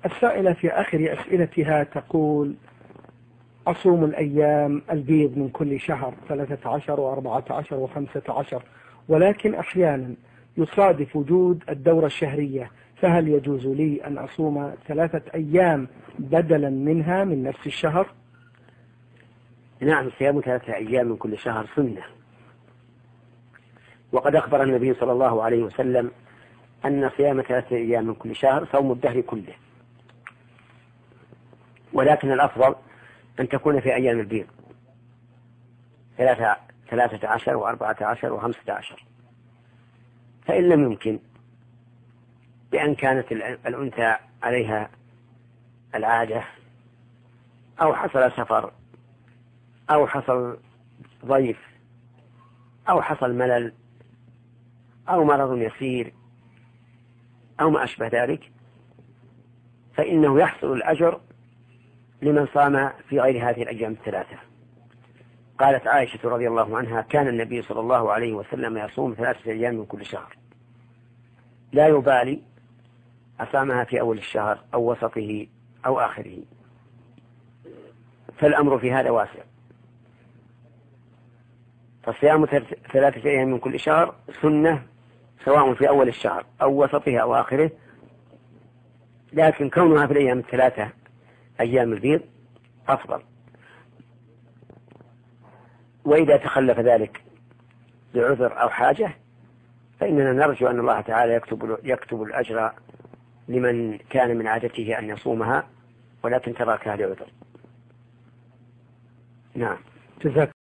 السائلة في آخر أسئلتها تقول: أصوم الأيام البيض من كل شهر 13 و14 و15، ولكن أحيانا يصادف وجود الدورة الشهرية، فهل يجوز لي أن أصوم 3 أيام بدلا منها من نفس الشهر؟ نعم، صيام 3 أيام من كل شهر سنة، وقد أخبر النبي صلى الله عليه وسلم أن صيام 3 أيام من كل شهر صوم الدهر كله، ولكن الأفضل أن تكون في أيام البيض 13 و14 و15. فإن لم يمكن، بأن كانت الأنثى عليها العادة أو حصل سفر أو حصل ضيف أو حصل ملل أو مرض يسير أو ما أشبه ذلك، فإنه يحصل الأجر لمن صام في غير هذه الأيام 3. قالت عائشة رضي الله عنها: كان النبي صلى الله عليه وسلم يصوم 3 أيام من كل شهر، لا يبالي أصامها في أول الشهر أو وسطه أو آخره، فالأمر في هذا واسع. فصيام 3 أيام من كل شهر سنة، سواء في أول الشهر أو وسطه أو آخره، لكن كونها في الأيام 3 أيام البيض أفضل. وإذا تخلف ذلك لعذر أو حاجة فإننا نرجو أن الله تعالى يكتب الأجر لمن كان من عادته أن يصومها ولكن تركها لعذر. نعم.